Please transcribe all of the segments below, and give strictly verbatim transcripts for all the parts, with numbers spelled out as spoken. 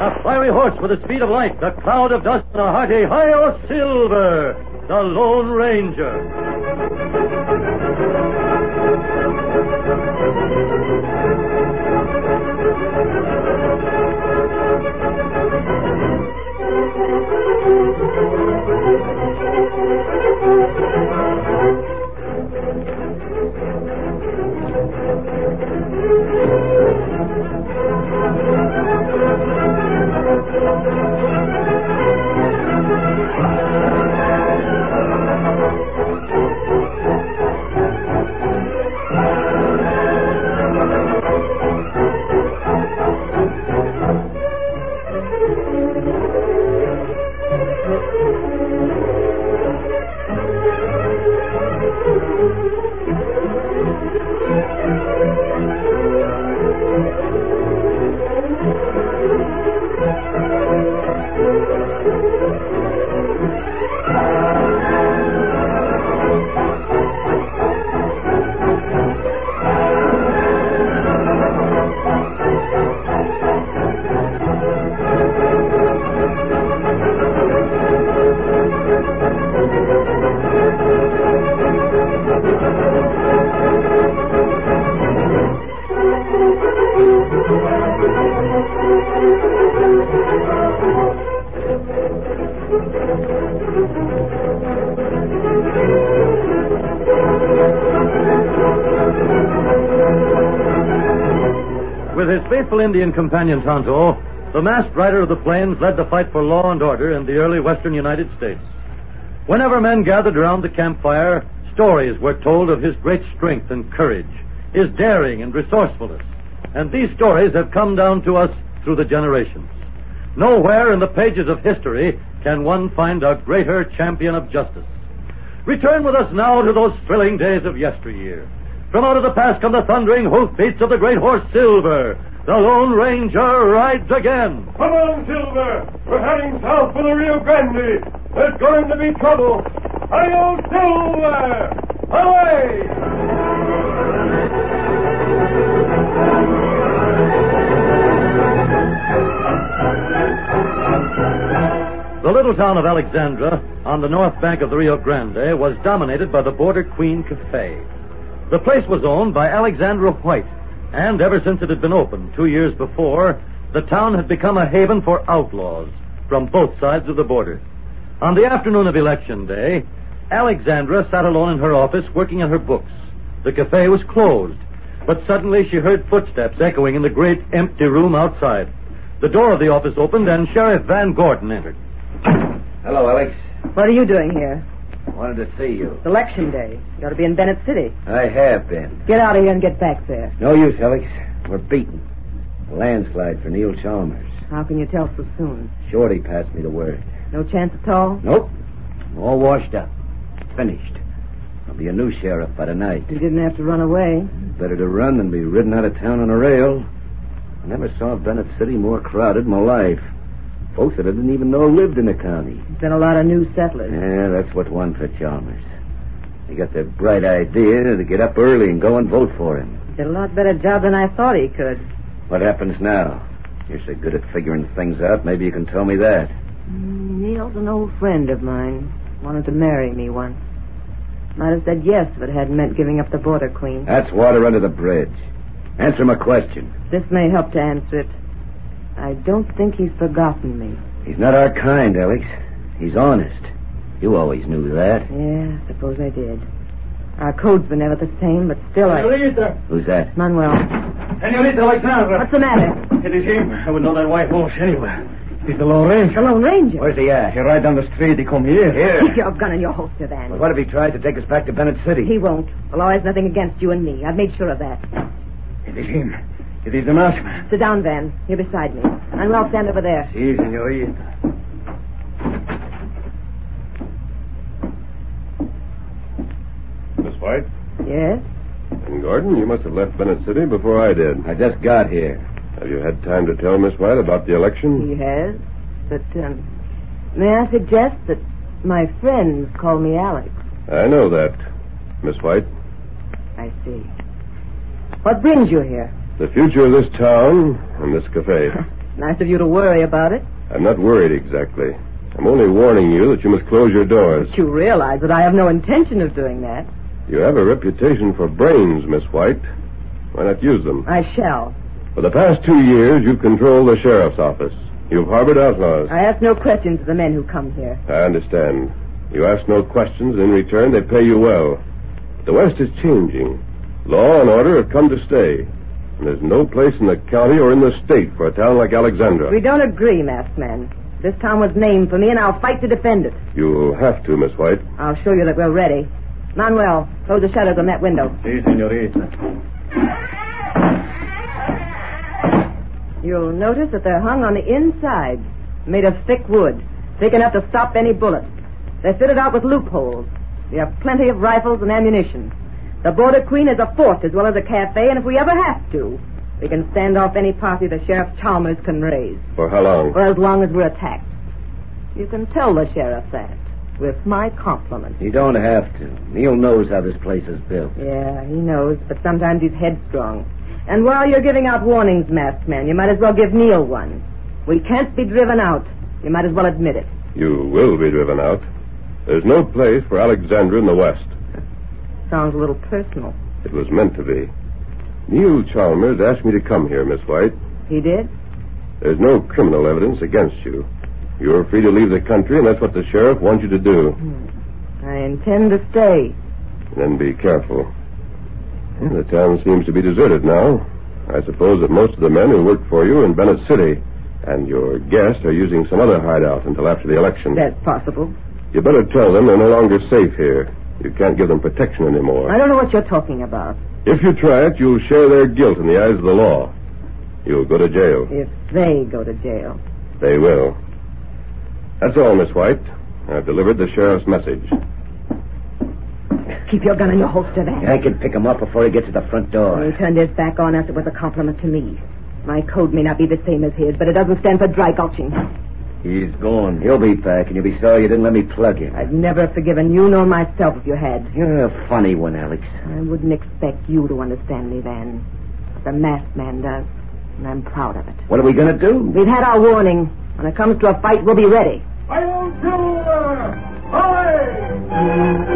A fiery horse with the speed of light, the cloud of dust, and a hearty Hi-Yo Silver, the Lone Ranger. With his faithful Indian companion Tonto, the masked rider of the plains led the fight for law and order in the early western United States. Whenever men gathered around the campfire, stories were told of his great strength and courage, his daring and resourcefulness. And these stories have come down to us through the generations. Nowhere in the pages of history can one find a greater champion of justice. Return with us now to those thrilling days of yesteryear. From out of the past come the thundering hoofbeats of the great horse Silver. The Lone Ranger rides again. Come on, Silver. We're heading south for the Rio Grande. There's going to be trouble. Hi-yo, Silver! Away! The little town of Alexandra, on the north bank of the Rio Grande, was dominated by the Border Queen Cafe. The place was owned by Alexandra White, and ever since it had been opened two years before, the town had become a haven for outlaws from both sides of the border. On the afternoon of Election Day, Alexandra sat alone in her office working on her books. The cafe was closed, but suddenly she heard footsteps echoing in the great empty room outside. The door of the office opened, and Sheriff Van Gordon entered. Hello, Alex. What are you doing here? Wanted to see you. It's Election Day. You ought to be in Bennett City. I have been. Get out of here and get back there. No use, Alex. We're beaten. A landslide for Neil Chalmers. How can you tell so soon? Shorty passed me the word. No chance at all? Nope. All washed up. Finished. I'll be a new sheriff by tonight. You didn't have to run away. Better to run than be ridden out of town on a rail. I never saw Bennett City more crowded in my life. Folks that I didn't even know lived in the county. There's been a lot of new settlers. Yeah, that's what won for Chalmers. He got the bright idea to get up early and go and vote for him. He did a lot better job than I thought he could. What happens now? You're so good at figuring things out, maybe you can tell me that. Mm, Neil's an old friend of mine. Wanted to marry me once. Might have said yes if it hadn't meant giving up the Border Queen. That's water under the bridge. Answer my question. This may help to answer it. I don't think he's forgotten me. He's not our kind, Alex. He's honest. You always knew that. Yeah, I suppose I did. Our codes were never the same, but still I... Senorita! Who's that? Manuel. Senorita Alexandra! What's the matter? It is him. I would know that white horse anywhere. He's the Lone Ranger. The Lone Ranger? Where's he at? He ride down the street. He come here. Here. Keep your gun in your holster, Van. But what if he tries to take us back to Bennett City? He won't. The law has nothing against you and me. I've made sure of that. It is him. It is the masked man. Sit down, Van. Here beside me. Manuel, stand over there. Si, senorita. Miss White? Yes? And Gordon, you must have left Bennett City before I did. I just got here. Have you had time to tell Miss White about the election? He has. But, um, may I suggest that my friends call me Alex? I know that, Miss White. I see. What brings you here? The future of this town and this cafe. Nice of you to worry about it. I'm not worried exactly. I'm only warning you that you must close your doors. But you realize that I have no intention of doing that. You have a reputation for brains, Miss White. Why not use them? I shall. For the past two years, you've controlled the sheriff's office. You've harbored outlaws. I ask no questions of the men who come here. I understand. You ask no questions, and in return, they pay you well. But the West is changing. Law and order have come to stay. And there's no place in the county or in the state for a town like Alexandra. We don't agree, masked man. This town was named for me, and I'll fight to defend it. You'll have to, Miss White. I'll show you that we're ready. Manuel, close the shutters on that window. Si, senorita. You'll notice that they're hung on the inside, made of thick wood, thick enough to stop any bullet. They're fitted out with loopholes. We have plenty of rifles and ammunition. The Border Queen is a fort as well as a cafe, and if we ever have to, we can stand off any party the Sheriff Chalmers can raise. For how long? For as long as we're attacked. You can tell the sheriff that, with my compliments. You don't have to. Neil knows how this place is built. Yeah, he knows, but sometimes he's headstrong. And while you're giving out warnings, masked man, you might as well give Neil one. We can't be driven out. You might as well admit it. You will be driven out. There's no place for Alexandra in the West. Sounds a little personal. It was meant to be. Neil Chalmers asked me to come here, Miss White. He did? There's no criminal evidence against you. You're free to leave the country, and that's what the sheriff wants you to do. Hmm. I intend to stay. Then be careful. The town seems to be deserted now. I suppose that most of the men who worked for you are in Bennett City, and your guests are using some other hideout until after the election. That's possible. You better tell them they're no longer safe here. You can't give them protection anymore. I don't know what you're talking about. If you try it, you'll share their guilt in the eyes of the law. You'll go to jail. If they go to jail. They will. That's all, Miss White. I've delivered the sheriff's message. Keep your gun in your holster there. I can pick him up before he gets to the front door. He turned his back on us. It was a compliment to me. My code may not be the same as his, but it doesn't stand for dry gulching. He's gone. He'll be back, and you'll be sorry you didn't let me plug him. I'd never forgiven you nor myself if you had. You're a funny one, Alex. I wouldn't expect you to understand me, Van. But the masked man does, and I'm proud of it. What are we going to do? We've had our warning. When it comes to a fight, we'll be ready. Hi-yo, Silver! Hi!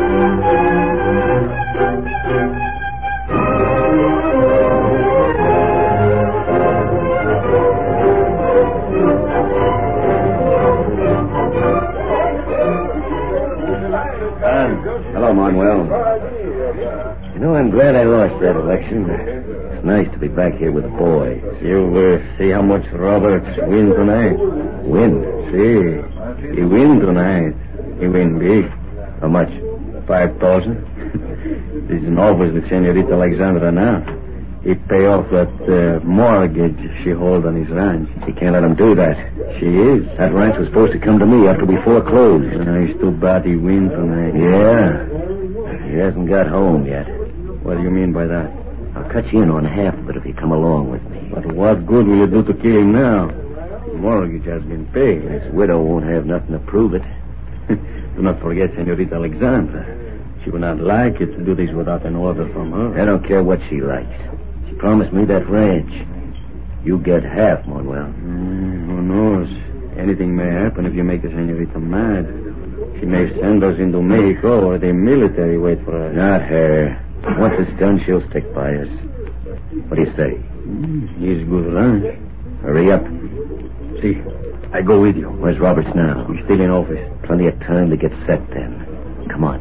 Hello, Manuel. You know, I'm glad I lost that election. It's nice to be back here with the boys. You uh, see how much Roberts win tonight? Win? See, he win tonight. He win big. How much? Five thousand? This is always with Senorita Alexandra now. He pay off that uh, mortgage she hold on his ranch. She can't let him do that. She is. That ranch was supposed to come to me after we foreclosed. Uh, it's too bad he win tonight. Yeah. He hasn't got home yet. What do you mean by that? I'll cut you in on half of it if you come along with me. But what good will you do to kill him now? The mortgage has been paid. His widow won't have nothing to prove it. Do not forget Senorita Alexandra. She would not like you to do this without an order from her. I don't care what she likes. She promised me that ranch. You get half, Manuel. Mm, who knows? Anything may happen if you make the Senorita mad. She may send us into Mexico or the military wait for us. Not her. Once it's done, she'll stick by us. What do you say? Mm, he's good ranch. Hurry up. See, I go with you. Where's Roberts now? He's still in office. Plenty of time to get set then. Come on.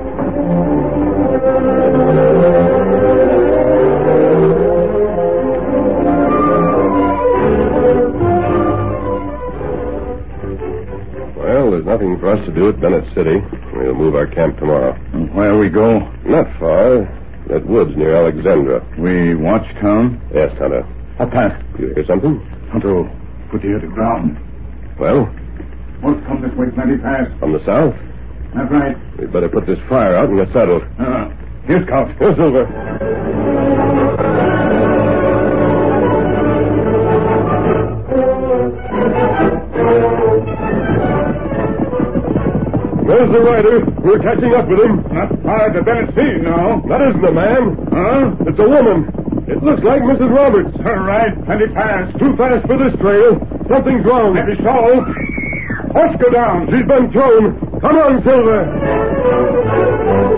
Well, there's nothing for us to do at Bennett City. We'll move our camp tomorrow. And where we go? Not far. That woods near Alexandra. We watch town? Yes, Tonto. Up past. You hear something? Tonto, put you to the ground. Well? What's come this way plenty fast? From the south? That's right. We'd better put this fire out and get settled. Uh, here's Scout. Here's Silver. There's the rider. We're catching up with him. Not far to Bennett City now. That isn't a man. Huh? It's a woman. It Looks like Missus Roberts. All right, plenty fast. Too fast for this trail. Something's wrong. Maybe so. Horse go down. She's been thrown. Come on, Silver.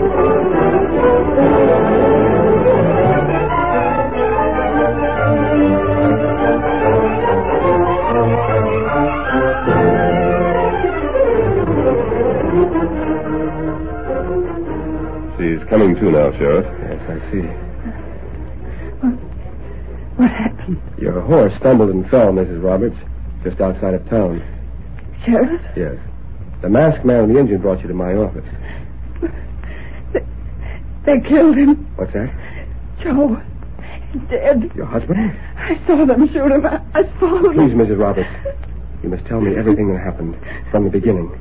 She's coming to now, Sheriff. Yes, I see. What, what happened? Your horse stumbled and fell, Missus Roberts, just outside of town. Sheriff? Yes. The masked man and the engine brought you to my office. They, they killed him. What's that? Joe. He's dead. Your husband? I saw them shoot him. I, I saw them. Please, Missus Roberts, you must tell me everything that happened from the beginning.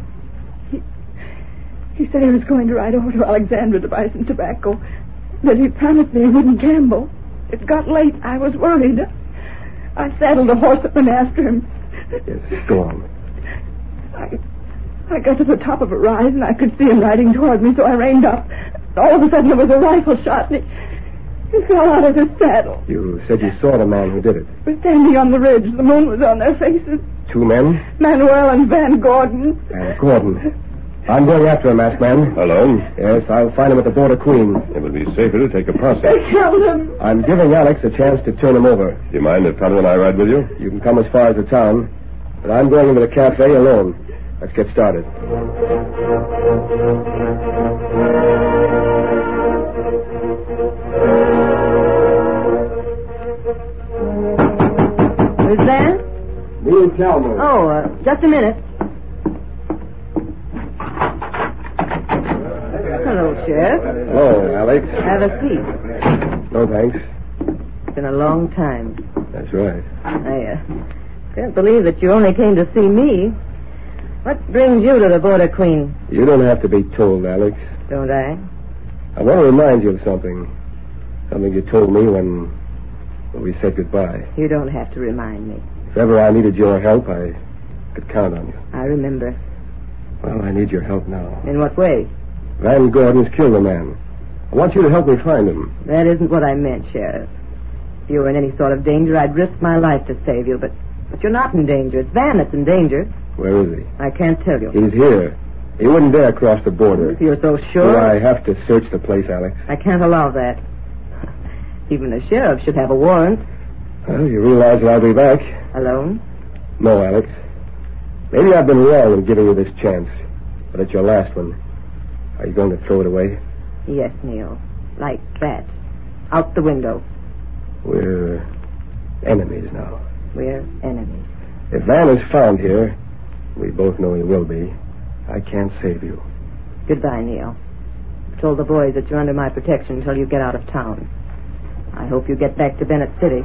He said he was going to ride over to Alexandria to buy some tobacco, but he promised me he wouldn't gamble. It got late. I was worried. I saddled a horse up and after him. Yes, go on. I, I got to the top of a rise, and I could see him riding toward me, so I reined up. All of a sudden, there was a rifle shot, and he, he fell out of his saddle. You said you saw the man who did it. He was standing on the ridge. The moon was on their faces. Two men? Manuel and Van Gordon. And Gordon. I'm going after him, masked man. Alone? Yes, I'll find him at the Border Queen. It would be safer to take a process. They killed him. I'm giving Alex a chance to turn him over. Do you mind if Tonto and I ride with you? You can come as far as the town, but I'm going into the cafe alone. Let's get started. Who's there? Me and Calmer. Oh, uh, just a minute. Hello, Sheriff. Hello, Alex. Have a seat. No, thanks. It's been a long time. That's right. I uh, can't believe that you only came to see me. What brings you to the Border Queen? You don't have to be told, Alex. Don't I? I want to remind you of something. Something you told me when, when we said goodbye. You don't have to remind me. If ever I needed your help, I could count on you. I remember. Well, I need your help now. In what way? Van Gordon's killed a man. I want you to help me find him. That isn't what I meant, Sheriff. If you were in any sort of danger, I'd risk my life to save you, but, but you're not in danger. It's Van that's in danger. Where is he? I can't tell you. He's here. He wouldn't dare cross the border. If you're so sure... Do I have to search the place, Alex? I can't allow that. Even the sheriff should have a warrant. Well, you realize that I'll be back. Alone? No, Alex. Maybe I've been wrong in giving you this chance, but it's your last one. Are you going to throw it away? Yes, Neil. Like that. Out the window. We're enemies now. We're enemies. If Van is found here, we both know he will be, I can't save you. Goodbye, Neil. I told the boys that you're under my protection until you get out of town. I hope you get back to Bennett City.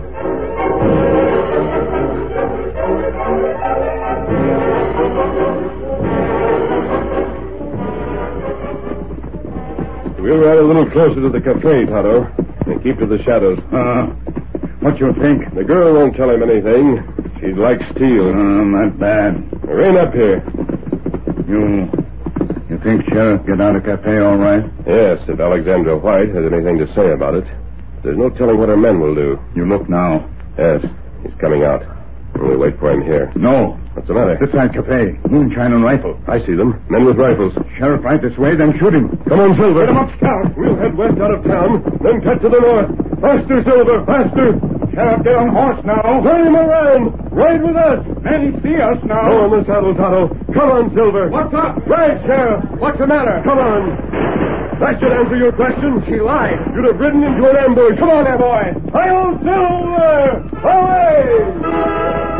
We'll ride a little closer to the cafe, Tonto, and keep to the shadows. Uh, what you think? The girl won't tell him anything. She likes steel. Uh, not bad. Rein up here. You... You think Sheriff get out of cafe all right? Yes, if Alexandra White has anything to say about it. There's no telling what her men will do. You look now. Yes, he's coming out. We'll wait for him here. No. What's the matter? This side cafe. Moonshine and rifle. I see them. Men with rifles. Sheriff right this way, then shoot him. Come on, Silver. Get him up, Scout. We'll head west out of town, then cut to the north. Faster, Silver, faster. Sheriff, get on horse now. Turn him around. Ride with us. Men see us now. Go on the saddle, Tonto. Come on, Silver. What's up? Ride, Sheriff. What's the matter? Come on. That should answer your question. She lied. You'd have ridden into an ambush. Come on there, boy. Hi-yo, Silver! Away!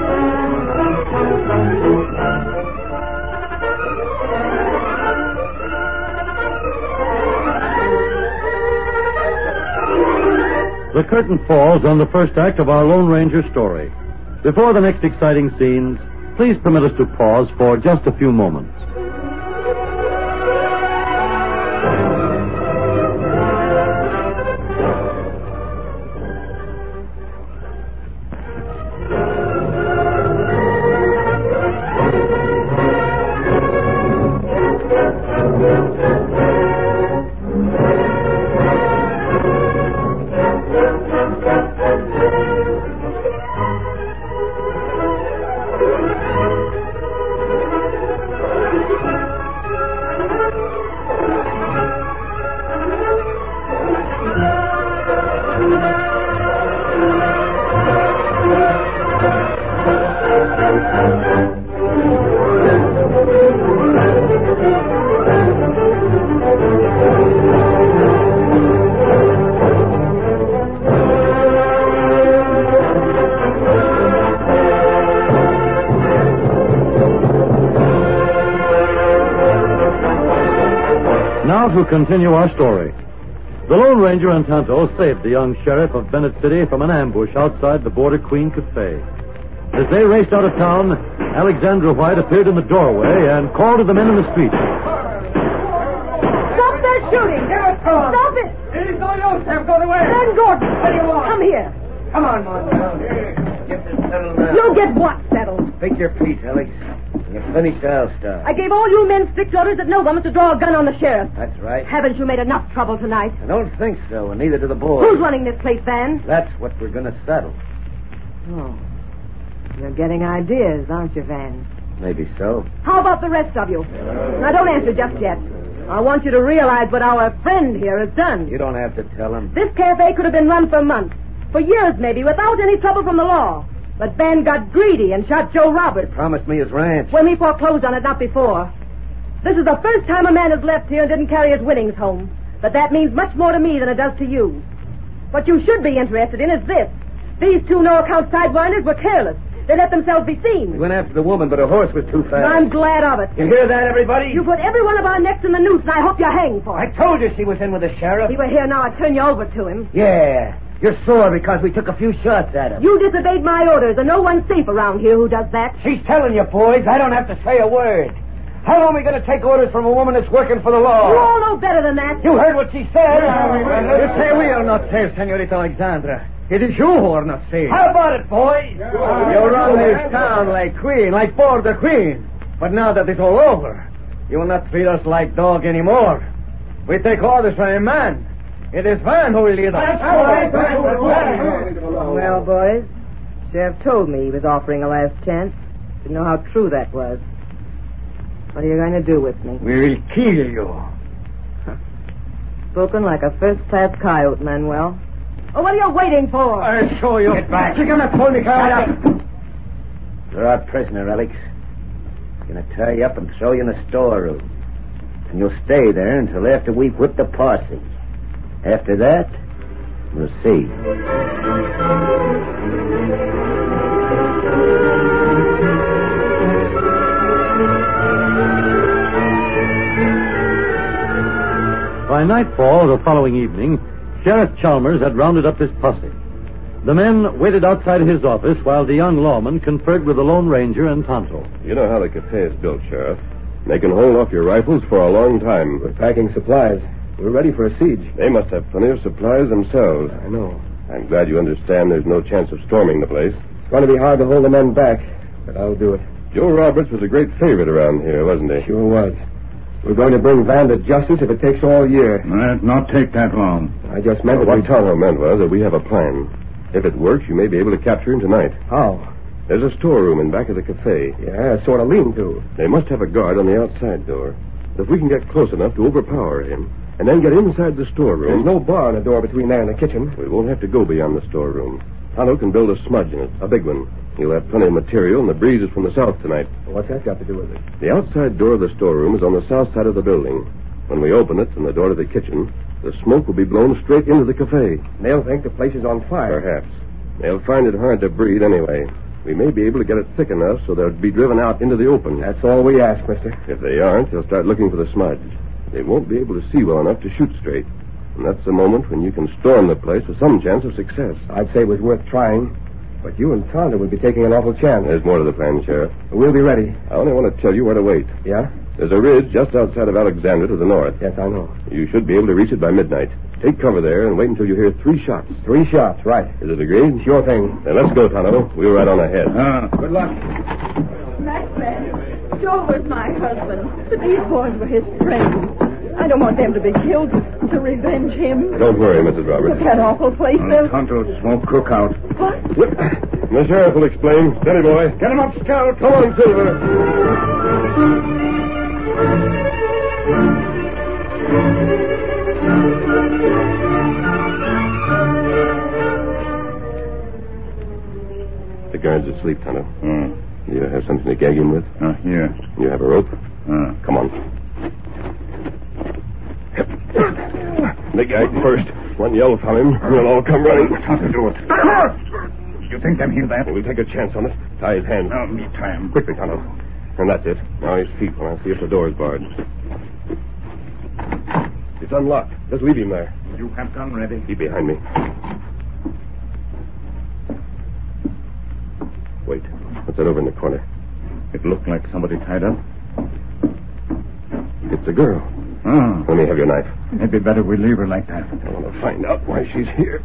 The curtain falls on the first act of our Lone Ranger story. Before the next exciting scenes, please permit us to pause for just a few moments. we'll continue our story. The Lone Ranger and Tonto saved the young sheriff of Bennett City from an ambush outside the Border Queen Cafe. As they raced out of town, Alexandra White appeared in the doorway and called to the men in the street. Stop that shooting! Stop it! It is no use. Have got away. Ben Gordon! What do you want? Come here. Come on, Monty. Get this settled now. You'll get what settled? Speak your piece, Alex. You finished our stuff. I gave all you men strict orders that no one was to draw a gun on the sheriff. That's right. Haven't you made enough trouble tonight? I don't think so, and neither do the boys. Who's running this place, Van? That's what we're going to settle. Oh. You're getting ideas, aren't you, Van? Maybe so. How about the rest of you? Now, don't answer just yet. I want you to realize what our friend here has done. You don't have to tell him. This cafe could have been run for months, for years maybe, without any trouble from the law. But Van got greedy and shot Joe Roberts. He promised me his ranch. When we foreclosed on it, not before. This is the first time a man has left here and didn't carry his winnings home. But that means much more to me than it does to you. What you should be interested in is this. These two no-account sidewinders were careless. They let themselves be seen. We went after the woman, but her horse was too fast. I'm glad of it. You hear that, everybody? You put every one of our necks in the noose, and I hope you hang for I it. told you she was in with the sheriff. If he were here now, I'd turn you over to him. Yeah. You're sore because we took a few shots at him. You disobeyed my orders, and no one's safe around here who does that. She's telling you, boys. I don't have to say a word. How long are we going to take orders from a woman that's working for the law? You all know better than that. You heard what she said. You say we are not safe, Senorita Alexandra. It is you who are not safe. How about it, boy? You run this town like queen, like border queen. But now that it's all over, you will not treat us like dog anymore. We take orders from a man. It is Van who will lead us. Well, boys, Sheriff told me he was offering a last chance. Didn't know how true that was. What are you going to do with me? We will kill you. Spoken like a first-class coyote, Manuel. Oh, what are you waiting for? I'll show you. Get back. You're going to pull me car. You're our prisoner, Alex. I'm going to tie you up and throw you in the storeroom. And you'll stay there until after we whip the posse. After that, we'll see. By nightfall the following evening, Sheriff Chalmers had rounded up his posse. The men waited outside his office while the young lawman conferred with the Lone Ranger and Tonto. You know how the cafe is built, Sheriff. They can hold off your rifles for a long time. We're packing supplies. We're ready for a siege. They must have plenty of supplies themselves. I know. I'm glad you understand there's no chance of storming the place. It's going to be hard to hold the men back, but I'll do it. Joe Roberts was a great favorite around here, wasn't he? Sure was. We're going to bring Van to justice if it takes all year. It'll not take that long. I just meant Well, that what Tonto meant was that we have a plan. If it works, you may be able to capture him tonight. How? There's a storeroom in back of the cafe. Yeah, a sort of lean-to. They must have a guard on the outside door. If we can get close enough to overpower him, and then get inside the storeroom... There's no bar on the door between there and the kitchen. We won't have to go beyond the storeroom. Tonto can build a smudge in it, a big one. He'll have plenty of material, and the breeze is from the south tonight. What's that got to do with it? The outside door of the storeroom is on the south side of the building. When we open it and the door to the kitchen, the smoke will be blown straight into the cafe. They'll think the place is on fire. Perhaps. They'll find it hard to breathe anyway. We may be able to get it thick enough so they'll be driven out into the open. That's all we ask, mister. If they aren't, they'll start looking for the smudge. They won't be able to see well enough to shoot straight. And that's the moment when you can storm the place with some chance of success. I'd say it was worth trying. But you and Tonto would be taking an awful chance. There's more to the plan, Sheriff. We'll be ready. I only want to tell you where to wait. Yeah? There's a ridge just outside of Alexandria to the north. Yes, I know. You should be able to reach it by midnight. Take cover there and wait until you hear three shots. Three shots, right. Is it agreed? Sure thing. Then let's go, Tonto. We'll ride on ahead. Ah. Good luck. Maxman, Joe was my husband. But these boys were his friends. I don't want them to be killed to revenge him. Don't worry, Missus Roberts. Look at that awful place. They'll... Tonto smoke cookout. What? The sheriff will explain. Steady, boy. Get him up, Scout. Come on, Silver. The guard's asleep, Tonto. Uh, You have something to gag him with? uh, here. You have a rope? Uh. Come on. The gag first. One yell from him, we'll all come running. Tonto, do it. You think them hear that? We'll take a chance on it. Tie his hands. No, me tie him. Quickly, Tonto. And that's it. Now his feet when I see if the door is barred. It's unlocked. Just leave him there. You have gun ready. Keep behind me. Wait. What's that over in the corner? It looked like somebody tied up. It's a girl. Oh. Let me have your knife. Maybe better we leave her like that. I want to find out why she's here.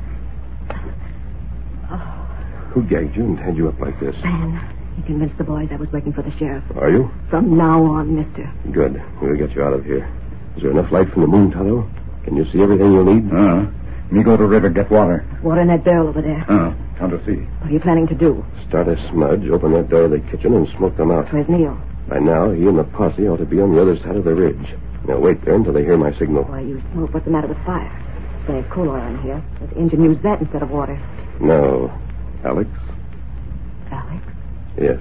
Who gagged you and tied you up like this? Man, you convinced the boys I was working for the sheriff. Are you? From now on, mister. Good. We'll get you out of here. Is there enough light from the moon, Tonto? Can you see everything you'll need? Uh, me go to river, get water. Water in that barrel over there. Uh, Tonto see. What are you planning to do? Start a smudge, open that door of the kitchen, and smoke them out. Where's Neil? By now, he and the posse ought to be on the other side of the ridge. Now wait there until they hear my signal. Why, you smoke. What's the matter with fire? They have coal oil in here. Let the engine use that instead of water. No. Alex? Alex? Yes.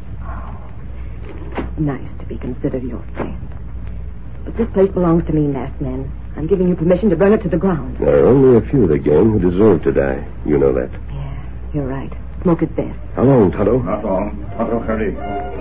Nice to be considered your friend. But this place belongs to me, masked men. I'm giving you permission to burn it to the ground. There are only a few of the gang who deserve to die. You know that. Yeah, you're right. Smoke it best. How long, Tonto? Not long. Tonto, hurry.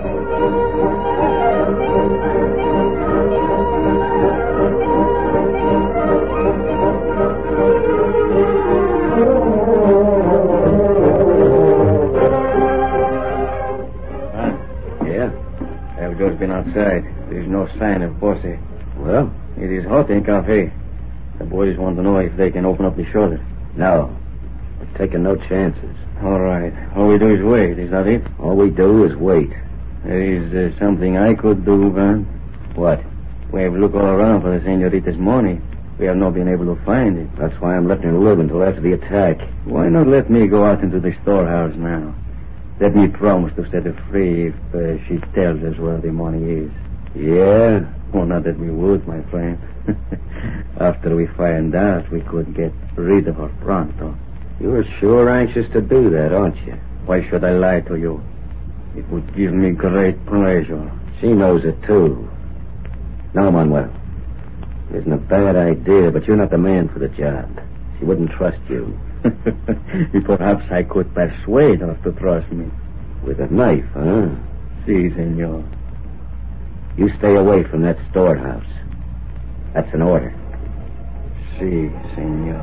Elgo's been outside. There's no sign of Bossy. Well? It is hot in cafe. The boys want to know if they can open up the shoulder. No. We're taking no chances. All right. All we do is wait. Is that it? All we do is wait. There is uh, something I could do, Van. What? We have looked all around for the senorita's money. We have not been able to find it. That's why I'm letting her live until after the attack. Why not let me go out into the storehouse now? Let me promise to set her free if uh, she tells us where the money is. Yeah? Well, not that we would, my friend. After we find out, we could get rid of her pronto. You're sure anxious to do that, aren't you? Why should I lie to you? It would give me great pleasure. She knows it, too. No, Manuel. It isn't a bad idea, but you're not the man for the job. She wouldn't trust you. Perhaps I could persuade her to trust me. With a knife, huh? Si, senor. You stay away from that storehouse. That's an order. Si, senor.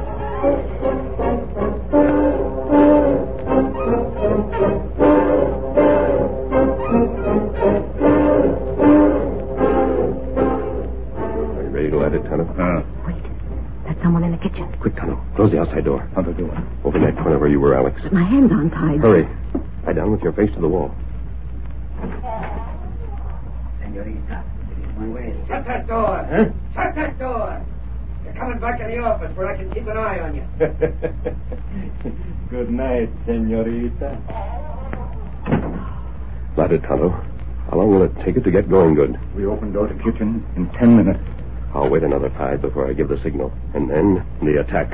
Are you ready to light it, Tonto? Uh, Wait. There's someone in the kitchen. Quick, Tonto. Close the outside door. how to do it? Open that corner where you were, Alex. But my hands aren't tied. Hurry. Lie down with your face to the wall. Senorita, it is my way. Shut that door. Huh? Shut that door. You're coming back in the office where I can keep an eye on you. Good night, senorita. Light it, Tonto. How long will it take it to get going good? We open door to kitchen in ten minutes. I'll wait another five before I give the signal. And then the attack.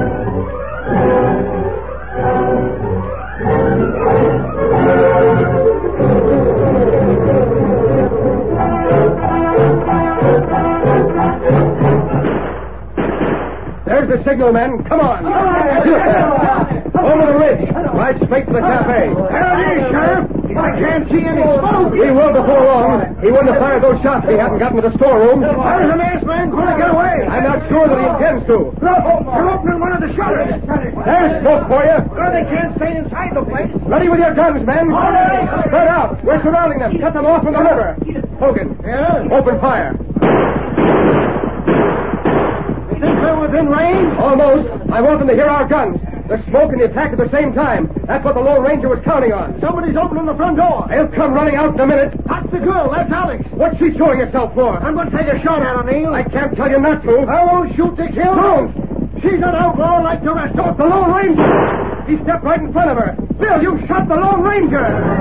There's the signal, men. Come on. Over the ridge. Right straight to the cafe. There it is, Sheriff. I can't see any smoke. He will before long. He wouldn't have fired those shots if he hadn't gotten to the storeroom. There's a masked man going to get away. I'm not sure that he intends to. Look, they're opening one of the shutters. There's smoke for you. Well, they can't stay inside the place. Ready with your guns, men. Spread out. We're surrounding them. Cut them off from the river. Hogan. Yeah? Open fire. Think they're within range? Almost. I want them to hear our guns. The smoke and the attack at the same time. That's what the Lone Ranger was counting on. Somebody's opening the front door. They'll come running out in a minute. That's the girl. That's Alex. What's she showing herself for? I'm going to take a shot at her, Neil. I can't tell you not to. I won't shoot to kill. Don't. She's an outlaw like the rest of us. The Lone Ranger. He stepped right in front of her. Bill, you shot the Lone Ranger.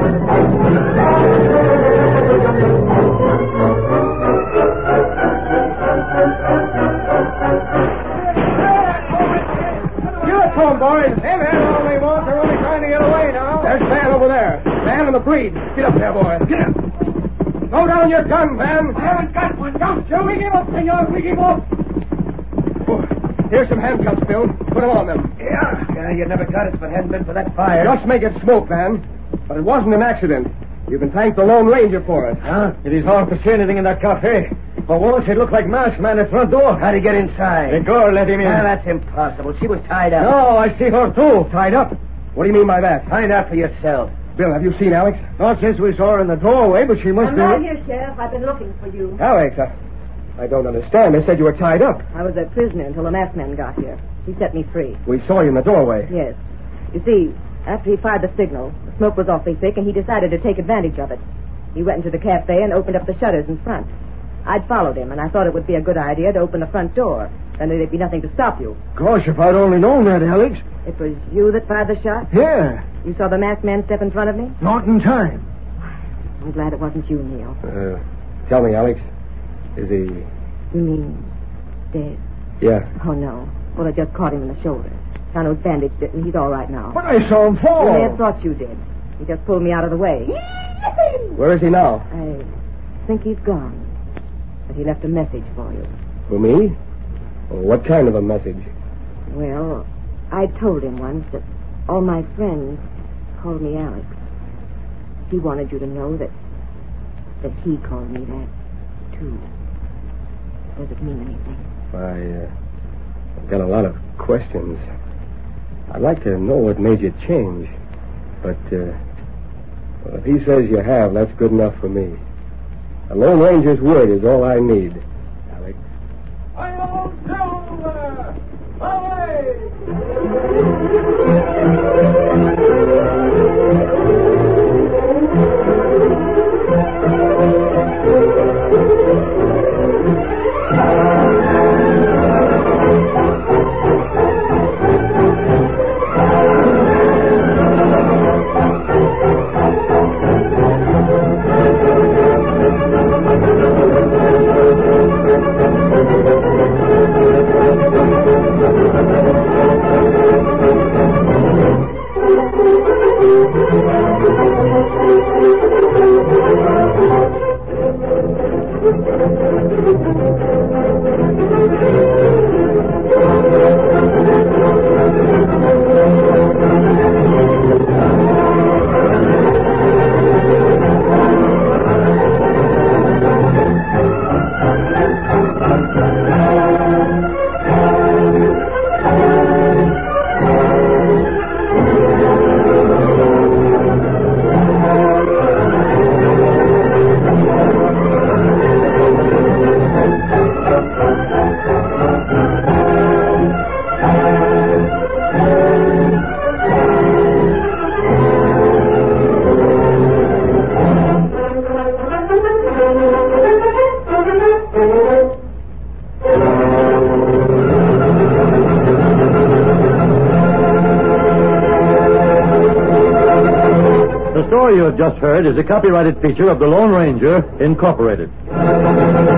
Give it to him, boys. They've had all they want. They're only trying to get away now. There's Van over there. Van and the breed. Get up there, boy. Get up. Throw down your gun, Van. I haven't got one. Don't you? We give up, senor. We give up. Oh, here's some handcuffs, Bill. Put them on them. Yeah. Yeah, you'd never got it if it hadn't been for that fire. Just make it smoke, Van. But it wasn't an accident. You can thank the Lone Ranger for it. Huh? It is hard to see anything in that cafe. But once it looked like masked man at front door. How'd he get inside? The girl let him in. Ah, that's impossible. She was tied up. No, I see her too, tied up. What do you mean by that? Find out for yourself. Bill, have you seen Alex? Not since we saw her in the doorway, but she must I'm be... right here, Sheriff. I've been looking for you. Alex, I, I don't understand. They said you were tied up. I was a prisoner until the masked man got here. He set me free. We saw you in the doorway. Yes. You see, after he fired the signal, the smoke was awfully thick, and he decided to take advantage of it. He went into the cafe and opened up the shutters in front. I'd followed him, and I thought it would be a good idea to open the front door. Then there'd be nothing to stop you. Gosh, if I'd only known that, Alex. It was you that fired the shot? Yeah. You saw the masked man step in front of me? Not in time. I'm glad it wasn't you, Neil. Uh, tell me, Alex. Is he... You mean dead? Yeah. Oh, no. Well, I just caught him in the shoulder. Tano's bandaged it, and he's all right now. But I saw him fall. You may have thought you did. He just pulled me out of the way. Where is he now? I think he's gone. But he left a message for you. For me? Well, what kind of a message? Well, I told him once that all my friends called me Alex. He wanted you to know that that he called me that, too. Does it mean anything? I, uh, I've got a lot of questions. I'd like to know what made you change. But, uh, well, if he says you have, that's good enough for me. A Lone Ranger's word is all I need, Alex. The story you have just heard is a copyrighted feature of the Lone Ranger, Incorporated.